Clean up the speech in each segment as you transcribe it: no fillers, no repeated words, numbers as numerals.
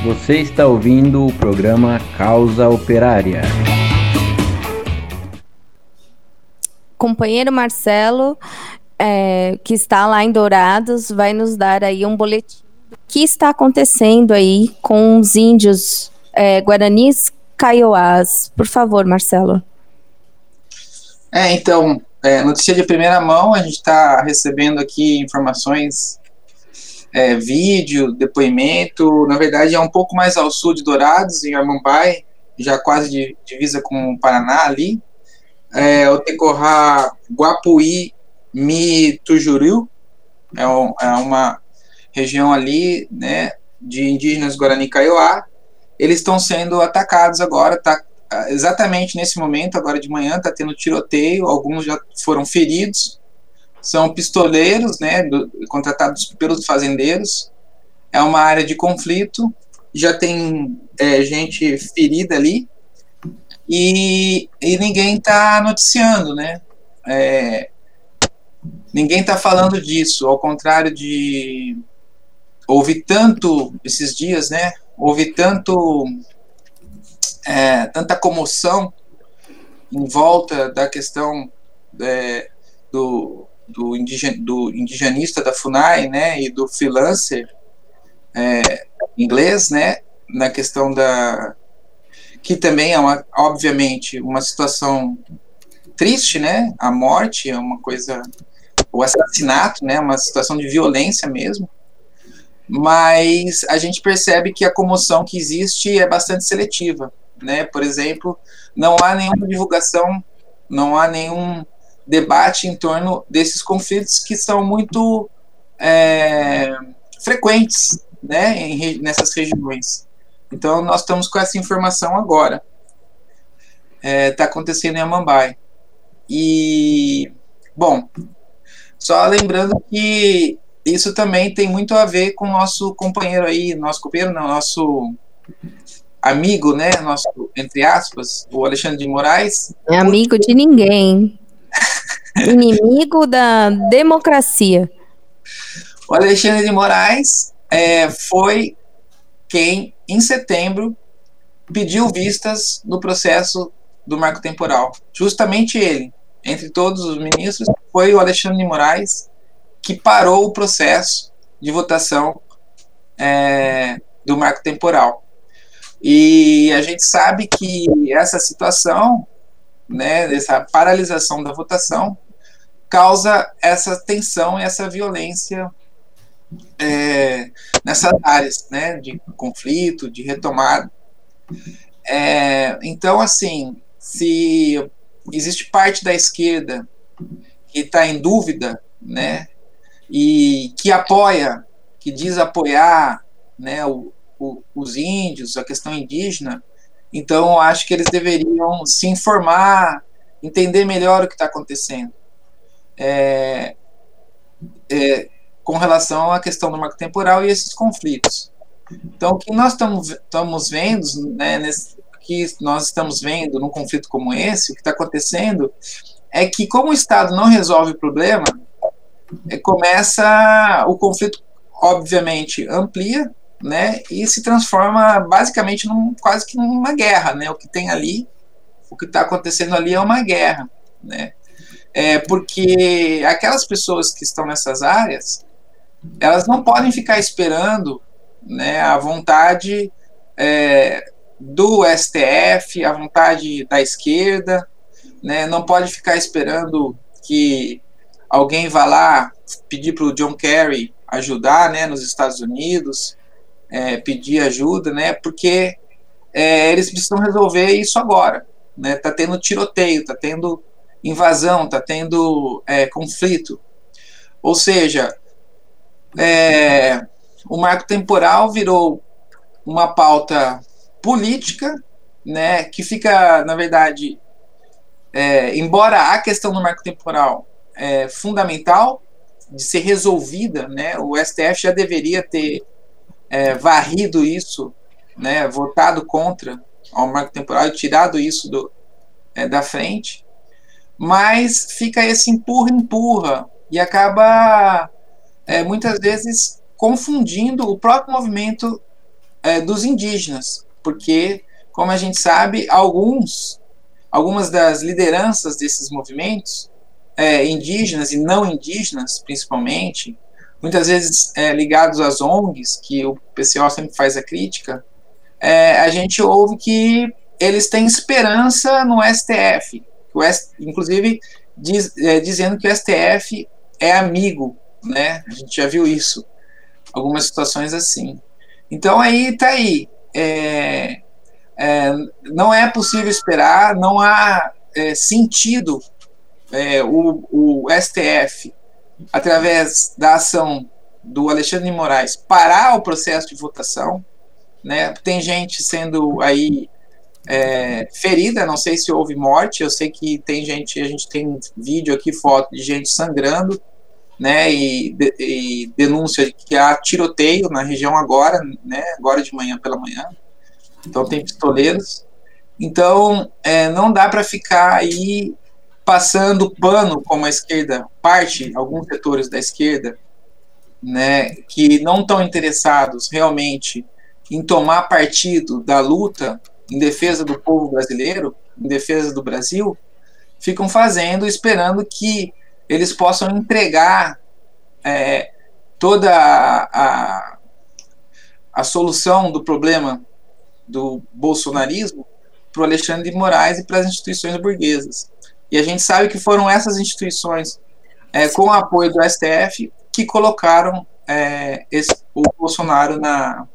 Você está ouvindo o programa Causa Operária. Companheiro Marcelo, que está lá em Dourados, vai nos dar aí um boletim do que está acontecendo aí com os índios guaranis kaiowás. Por favor, Marcelo. Então, notícia de primeira mão, a gente está recebendo aqui informações, vídeo, depoimento. Na verdade, é um pouco mais ao sul de Dourados, em Amambai, já quase divisa com o Paraná ali. O Tecorá Guapuí Mitujuriu, é uma região ali, né, de indígenas Guarani Kaiowá. Eles estão sendo atacados agora, exatamente nesse momento, agora de manhã, está tendo tiroteio, alguns já foram feridos, são pistoleiros, né, contratados pelos fazendeiros. É uma área de conflito, já tem gente ferida ali, e ninguém está noticiando, né? Ninguém está falando disso, ao contrário de... Houve tanto, esses dias, né? Houve tanta comoção em volta da questão do indigenista da FUNAI, né? E do freelancer inglês, né? Na questão que também é, obviamente, uma situação triste, né? A morte é uma coisa... O assassinato, né? Uma situação de violência mesmo. Mas a gente percebe que a comoção que existe é bastante seletiva, né? Por exemplo, não há nenhuma divulgação, não há nenhum debate em torno desses conflitos que são muito frequentes, né? Nessas regiões. Então, nós estamos com essa informação agora. Está acontecendo em Amambai. E, bom, só lembrando que isso também tem muito a ver com o nosso companheiro aí, nosso amigo, né, nosso, entre aspas, o Alexandre de Moraes. É amigo de ninguém. Inimigo da democracia. O Alexandre de Moraes foi quem, em setembro, pediu vistas no processo do marco temporal. Justamente ele, entre todos os ministros, foi o Alexandre de Moraes que parou o processo de votação do marco temporal. E a gente sabe que essa situação, né, essa paralisação da votação, causa essa tensão e essa violência nessas áreas, né, de conflito, de retomada. Então, assim, se existe parte da esquerda que está em dúvida, né, e que apoia, que diz apoiar, né, os índios, a questão indígena, então eu acho que eles deveriam se informar, entender melhor o que está acontecendo com relação à questão do marco temporal e esses conflitos. Então, o que nós estamos vendo, né, que nós estamos vendo num conflito como esse, o que está acontecendo é que, como o Estado não resolve o problema, começa o conflito, obviamente, amplia, né, e se transforma basicamente quase que numa guerra, né? O que tem ali, o que está acontecendo ali é uma guerra, né? Porque aquelas pessoas que estão nessas áreas, elas não podem ficar esperando, né, a vontade do STF, a vontade da esquerda, né? Não pode ficar esperando que alguém vá lá pedir para o John Kerry ajudar, né, nos Estados Unidos, pedir ajuda, né, porque eles precisam resolver isso agora, né? Tá tendo tiroteio, tá tendo invasão, tá tendo conflito. Ou seja, o marco temporal virou uma pauta política, né, que fica, na verdade, embora a questão do marco temporal fundamental de ser resolvida, né, o STF já deveria ter varrido isso, né, votado contra ao marco temporal e tirado isso da frente, mas fica esse empurra-empurra e acaba muitas vezes confundindo o próprio movimento dos indígenas, porque, como a gente sabe, algumas das lideranças desses movimentos, indígenas e não indígenas, principalmente, muitas vezes ligados às ONGs, que o PCO sempre faz a crítica, a gente ouve que eles têm esperança no STF, inclusive dizendo que o STF é amigo, né? A gente já viu isso, algumas situações assim. Então aí tá aí. Não é possível esperar, não há sentido o STF, através da ação do Alexandre de Moraes, parar o processo de votação, né? Tem gente sendo aí ferida, não sei se houve morte, eu sei que tem gente, a gente tem vídeo aqui, foto de gente sangrando, né, e denúncia de que há tiroteio na região agora, né, agora de manhã pela manhã, então tem pistoleiros, então não dá para ficar aí passando pano, como a esquerda, alguns setores da esquerda, né, que não estão interessados realmente em tomar partido da luta em defesa do povo brasileiro, em defesa do Brasil, ficam esperando que eles possam entregar toda a solução do problema do bolsonarismo para o Alexandre de Moraes e para as instituições burguesas. E a gente sabe que foram essas instituições, com o apoio do STF, que colocaram o Bolsonaro na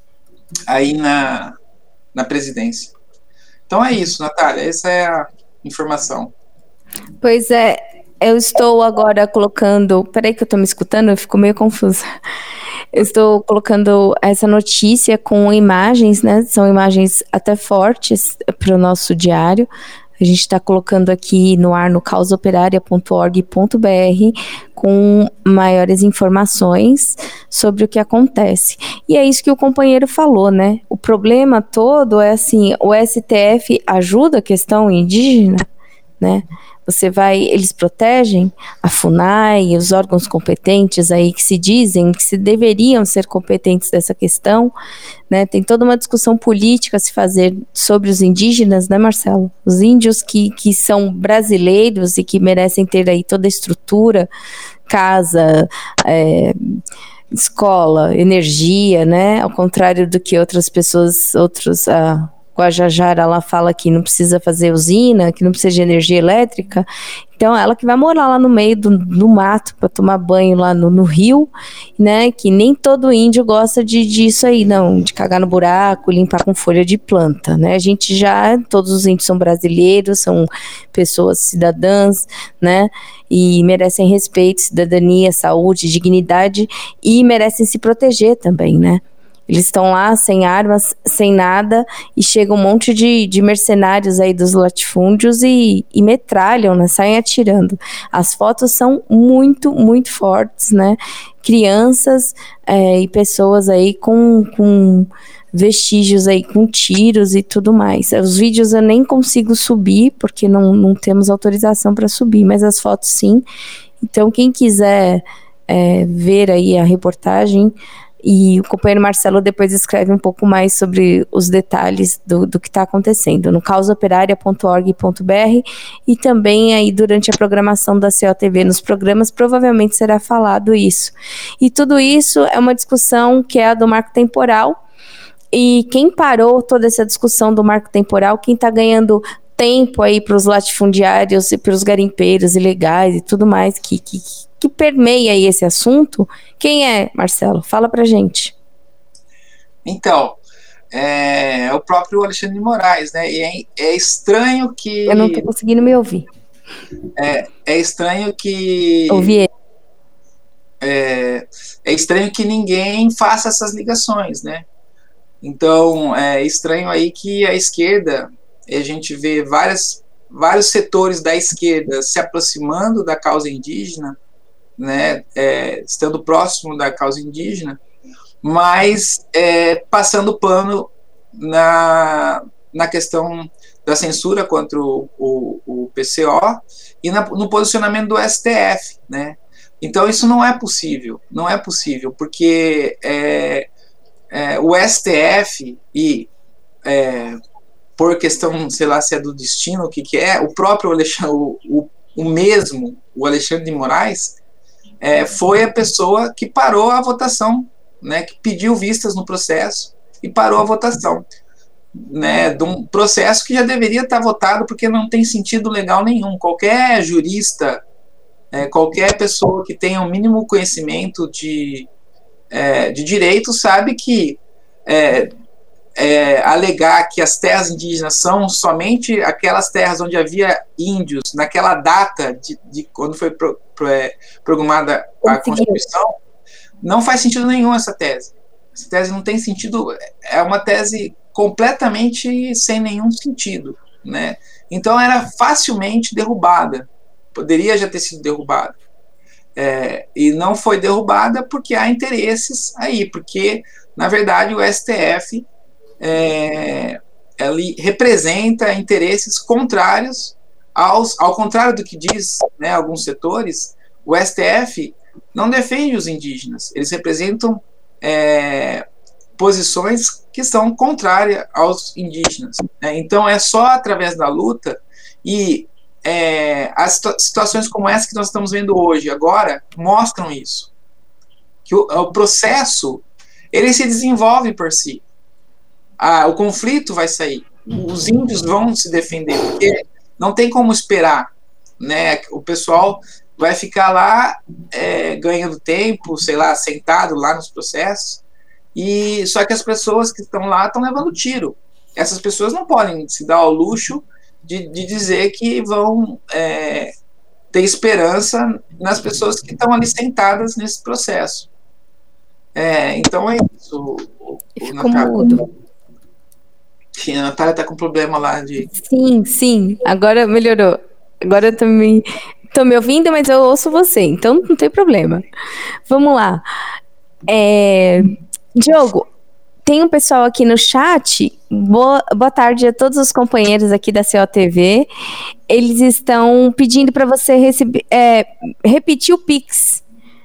presidência. Então é isso, Natália, essa é a informação. Pois é, eu estou agora colocando... Peraí que eu estou me escutando, eu fico meio confusa. Eu estou colocando essa notícia com imagens, né? São imagens até fortes para o nosso diário. A gente está colocando aqui no ar no causaoperaria.org.br com maiores informações sobre o que acontece. E é isso que o companheiro falou, né? O problema todo é assim, o STF ajuda a questão indígena, né? Eles protegem a FUNAI, os órgãos competentes aí que se dizem que se deveriam ser competentes dessa questão, né? Tem toda uma discussão política a se fazer sobre os indígenas, né, Marcelo? Os índios que são brasileiros e que merecem ter aí toda a estrutura, casa, escola, energia, né? Ao contrário do que outras pessoas, Guajajara, ela fala que não precisa fazer usina, que não precisa de energia elétrica. Então, ela que vai morar lá no meio do mato para tomar banho lá no rio, né? Que nem todo índio gosta disso aí, não, de cagar no buraco, limpar com folha de planta, né? Todos os índios são brasileiros, são pessoas cidadãs, né? E merecem respeito, cidadania, saúde, dignidade e merecem se proteger também, né? Eles estão lá sem armas, sem nada, e chega um monte de mercenários aí dos latifúndios e metralham, né? Saem atirando. As fotos são muito, muito fortes, né? Crianças e pessoas aí com vestígios aí, com tiros e tudo mais. Os vídeos eu nem consigo subir, porque não temos autorização para subir, mas as fotos sim. Então, quem quiser ver aí a reportagem, e o companheiro Marcelo depois escreve um pouco mais sobre os detalhes do que está acontecendo no causaoperaria.org.br e também aí durante a programação da COTV nos programas provavelmente será falado isso. E tudo isso é uma discussão que é a do marco temporal, e quem parou toda essa discussão do marco temporal, quem está ganhando tempo aí para os latifundiários e para os garimpeiros ilegais e tudo mais que permeia aí esse assunto, quem é, Marcelo? Fala pra gente. Então, é o próprio Alexandre de Moraes, né? E é estranho que... Eu não tô conseguindo me ouvir. É estranho que... Ouvi ele. É estranho que ninguém faça essas ligações, né? Então, é estranho aí que a esquerda, a gente vê vários setores da esquerda se aproximando da causa indígena, né, estando próximo da causa indígena, mas passando pano na questão da censura contra o PCO e no posicionamento do STF, né? Então isso não é possível, porque o STF e por questão, sei lá, se é do destino, o que é, o próprio Alexandre, o Alexandre de Moraes, foi a pessoa que parou a votação, né, que pediu vistas no processo e parou a votação, né, de um processo que já deveria estar votado, porque não tem sentido legal nenhum. Qualquer jurista, qualquer pessoa que tenha o mínimo conhecimento de direito sabe que alegar que as terras indígenas são somente aquelas terras onde havia índios naquela data de quando foi programada a Constituição, não faz sentido nenhum essa tese. Essa tese não tem sentido, é uma tese completamente sem nenhum sentido, né? Então era facilmente derrubada, poderia já ter sido derrubada. E não foi derrubada porque há interesses aí, porque, na verdade, o STF ele representa interesses contrários ao contrário do que diz, né, alguns setores. O STF não defende os indígenas, eles representam posições que são contrárias aos indígenas, né? Então é só através da luta e as situações como essa que nós estamos vendo hoje, agora, mostram isso, que o processo ele se desenvolve por si. O conflito vai sair, os índios vão se defender, porque não tem como esperar, né? O pessoal vai ficar lá ganhando tempo, sei lá, sentado lá nos processos, e só que as pessoas que estão lá estão levando tiro. Essas pessoas não podem se dar ao luxo de dizer que vão ter esperança nas pessoas que estão ali sentadas nesse processo. Então é isso. Ficou mudo. A Natália está com problema lá de... Sim, agora melhorou. Agora eu tô me ouvindo, mas eu ouço você, então não tem problema. Vamos lá. Diogo, tem um pessoal aqui no chat. Boa tarde a todos os companheiros aqui da COTV. Eles estão pedindo para você repetir o Pix.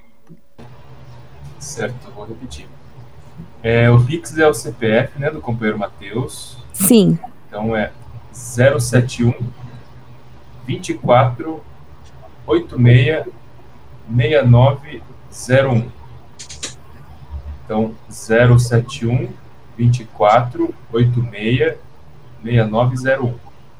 Certo, eu vou repetir. O Pix é o CPF, né, do companheiro Matheus. Sim. Então é 071 24 86 6901. Então 071 24 86 6901.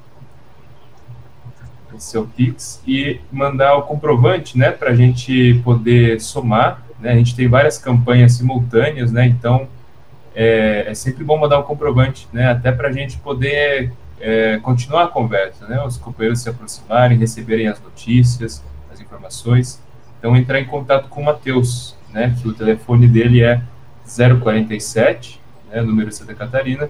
Esse é o Pix. E mandar o comprovante, né, para a gente poder somar, né? A gente tem várias campanhas simultâneas, né? Então é sempre bom mandar um comprovante, né? Até para a gente poder continuar a conversa, né? Os companheiros se aproximarem, receberem as notícias, as informações. Então entrar em contato com o Matheus, né? Que o telefone dele é 047, né? Número de Santa Catarina,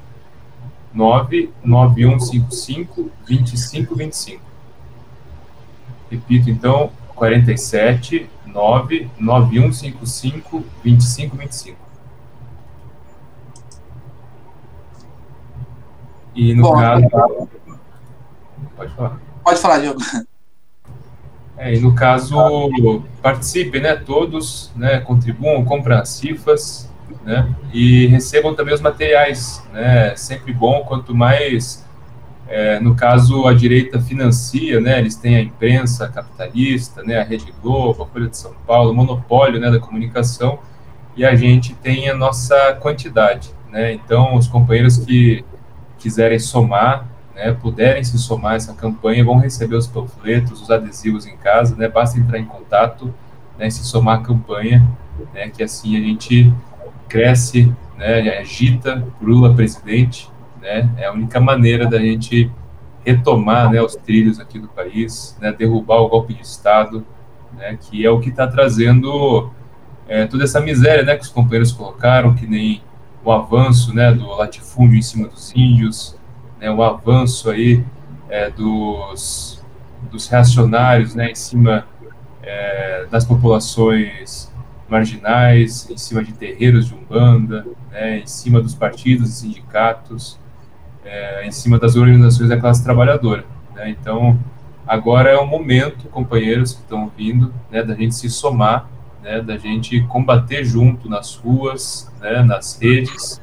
99155 2525. Repito, então, 47 99155 2525. E no caso... Pode falar. Pode falar, Diogo. E no caso, participem, né? Todos, né? Contribuam, comprem as cifras, né? E recebam também os materiais, né? Sempre bom, quanto mais... no caso, a direita financia, né? Eles têm a imprensa capitalista, né? A Rede Globo, a Folha de São Paulo, o monopólio, né? Da comunicação, e a gente tem a nossa quantidade, né? Então, os companheiros que quiserem somar, né? Puderem se somar a essa campanha, vão receber os panfletos, os adesivos em casa, né? Basta entrar em contato, né? E se somar a campanha, né? Que assim a gente cresce, né? Agita por Lula presidente, né? É a única maneira da gente retomar, né, os trilhos aqui do país, né, derrubar o golpe de Estado, né, que é o que está trazendo toda essa miséria, né, que os companheiros colocaram, que nem o avanço, né, do latifúndio em cima dos índios, né, o avanço aí dos reacionários, né, em cima das populações marginais, em cima de terreiros de umbanda, né, em cima dos partidos e sindicatos, em cima das organizações da classe trabalhadora, né? Então, agora é o momento, companheiros que estão vindo, né, da gente se somar, né, da gente combater junto nas ruas, né, nas redes,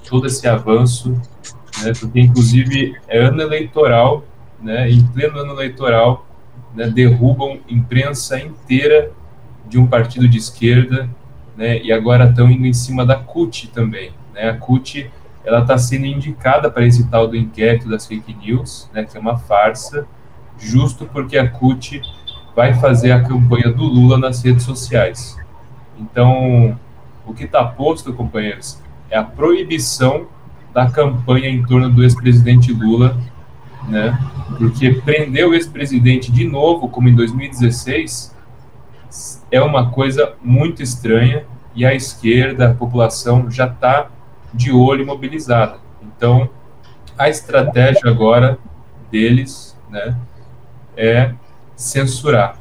todo esse avanço, né, porque inclusive é ano eleitoral, né, em pleno ano eleitoral, né, derrubam imprensa inteira de um partido de esquerda, né, e agora estão indo em cima da CUT também, né, a CUT, ela está sendo indicada para esse tal do inquérito das fake news, né, que é uma farsa, justo porque a CUT vai fazer a campanha do Lula nas redes sociais. Então, o que está posto, companheiros, é a proibição da campanha em torno do ex-presidente Lula, né? Porque prender o ex-presidente de novo, como em 2016, é uma coisa muito estranha, e a esquerda, a população, já está de olho e mobilizada. Então, a estratégia agora deles, né, é censurar,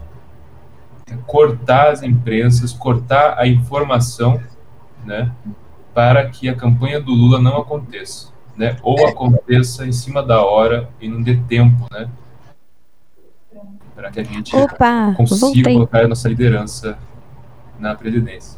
cortar as imprensas, cortar a informação, né, para que a campanha do Lula não aconteça, né, ou aconteça em cima da hora e não dê tempo, né, para que a gente consiga colocar a nossa liderança na presidência.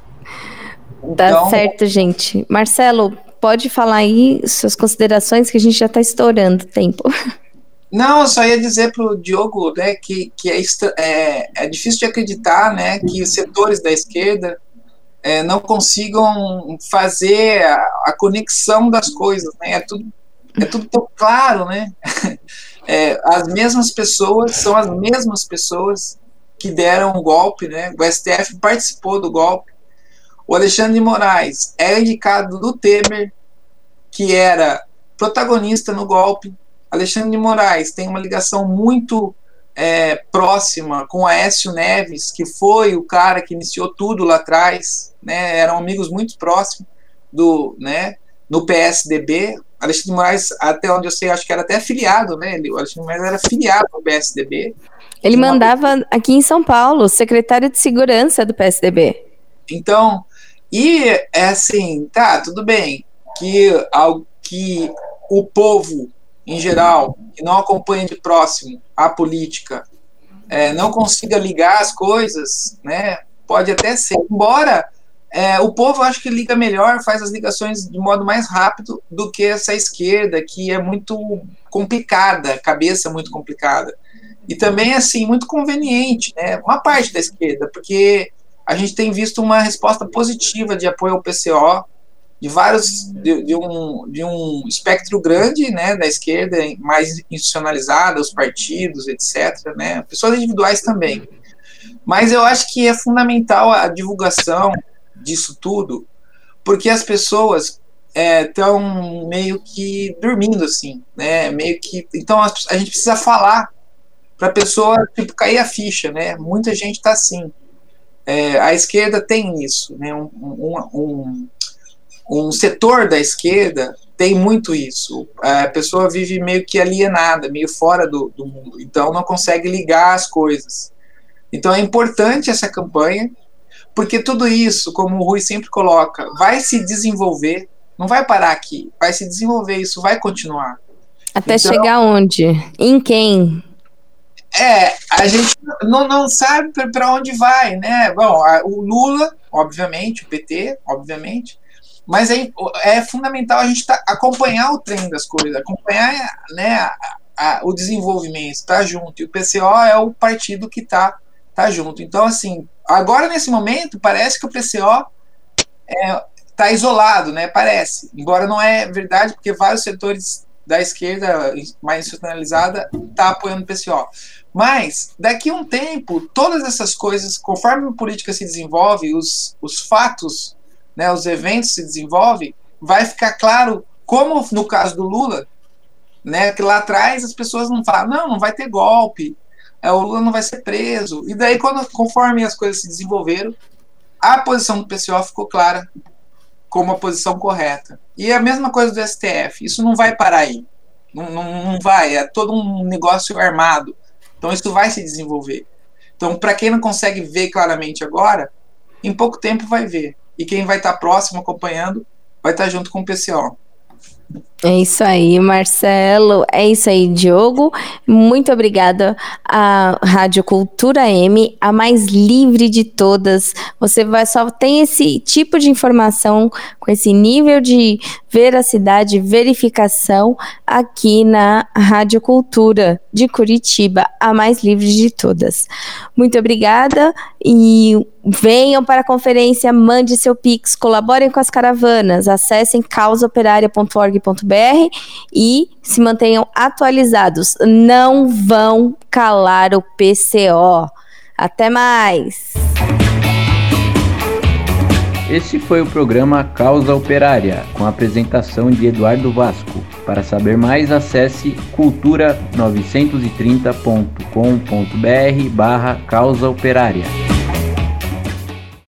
Tá certo, gente. Marcelo, pode falar aí suas considerações, que a gente já está estourando o tempo. Não, eu só ia dizer para o Diogo, né, que é difícil de acreditar, né, que os setores da esquerda não consigam fazer a conexão das coisas, né, é tudo tão claro, né, as mesmas pessoas são as mesmas pessoas que deram o golpe, né, o STF participou do golpe, o Alexandre de Moraes é indicado do Temer, que era protagonista no golpe. Alexandre de Moraes tem uma ligação muito próxima com Aécio Neves, que foi o cara que iniciou tudo lá atrás, né, eram amigos muito próximos no PSDB. Alexandre de Moraes, até onde eu sei, acho que era até filiado, né, o Alexandre de Moraes era filiado ao PSDB. Ele mandava aqui em São Paulo, secretário de segurança do PSDB. Então, e é assim, tá, tudo bem, que o povo, em geral, que não acompanha de próximo a política, não consiga ligar as coisas, né, pode até ser, embora o povo acho que liga melhor, faz as ligações de modo mais rápido do que essa esquerda, que é muito complicada, cabeça muito complicada, e também, assim, muito conveniente, né, uma parte da esquerda, porque a gente tem visto uma resposta positiva de apoio ao PCO, de um espectro grande, né, da esquerda, mais institucionalizada, os partidos, etc., né, pessoas individuais também. Mas eu acho que é fundamental a divulgação disso tudo, porque as pessoas estão meio que dormindo, assim, né, então a gente precisa falar para a pessoa, tipo, cair a ficha, né, muita gente está assim. A esquerda tem isso, né, um setor da esquerda tem muito isso. A pessoa vive meio que alienada, meio fora do mundo, então não consegue ligar as coisas. Então é importante essa campanha, porque tudo isso, como o Rui sempre coloca, vai se desenvolver, não vai parar aqui, vai se desenvolver, isso vai continuar. Até chegar onde? Em quem? A gente não sabe para onde vai, né? Bom, o Lula, obviamente, o PT, obviamente, mas é fundamental a gente acompanhar o trem das coisas, acompanhar, né, o desenvolvimento, estar junto. E o PCO é o partido que tá junto. Então, assim, agora nesse momento, parece que o PCO está isolado, né? Parece. Embora não é verdade, porque vários setores da esquerda mais institucionalizada tá apoiando o PCO. Mas, daqui a um tempo, todas essas coisas, conforme a política se desenvolve, os fatos, né, os eventos se desenvolvem, vai ficar claro, como no caso do Lula, né, que lá atrás as pessoas não falam, não vai ter golpe, o Lula não vai ser preso. E daí, conforme as coisas se desenvolveram, a posição do PCO ficou clara como a posição correta. E a mesma coisa do STF, isso não vai parar aí. Não vai, é todo um negócio armado. Então isso vai se desenvolver. Então, para quem não consegue ver claramente agora, em pouco tempo vai ver. E quem vai estar próximo, acompanhando, vai estar junto com o PCO. É isso aí, Marcelo. É isso aí, Diogo. Muito obrigada à Rádio Cultura M, a mais livre de todas. Você só tem esse tipo de informação, com esse nível de veracidade, verificação, aqui na Rádio Cultura de Curitiba, a mais livre de todas. Muito obrigada e venham para a conferência, mande seu Pix, colaborem com as caravanas, acessem causaoperaria.org.br e se mantenham atualizados. Não vão calar o PCO. Até mais! Esse foi o programa Causa Operária, com a apresentação de Eduardo Vasco. Para saber mais, acesse cultura930.com.br/causa operária.